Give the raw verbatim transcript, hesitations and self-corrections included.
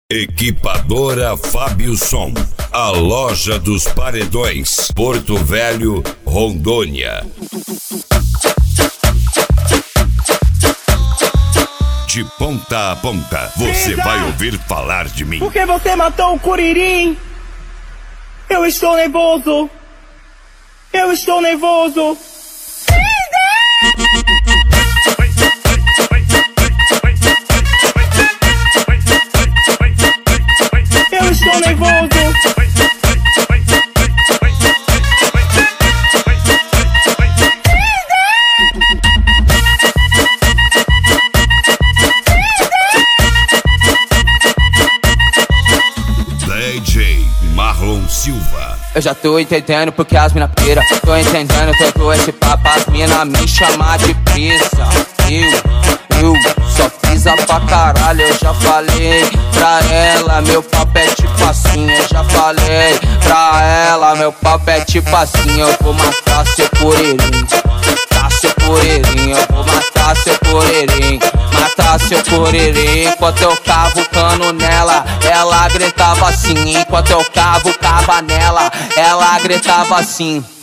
Equipadora Fábio Som, a loja dos paredões, Porto Velho, Rondônia. De ponta a ponta, você Brisa, vai ouvir falar de mim. Porque você matou o Curirim. Eu estou nervoso. Eu estou nervoso. Eu estou nervoso. D J Marlon Silva. Eu já tô entendendo porque as mina pira. Tô entendendo todo esse papo. As mina me chamar de presa. Eu, eu só pisa pra caralho. Eu já falei pra ela, meu papo é tipo assim. Eu já falei pra ela, meu papo é tipo assim. Eu vou matar seu curirim, matar seu curirim. Eu vou matar seu curirim, matar seu curirim. Enquanto eu cavo cano nela, ela gritava assim. Enquanto eu cavo cava nela, ela gritava assim.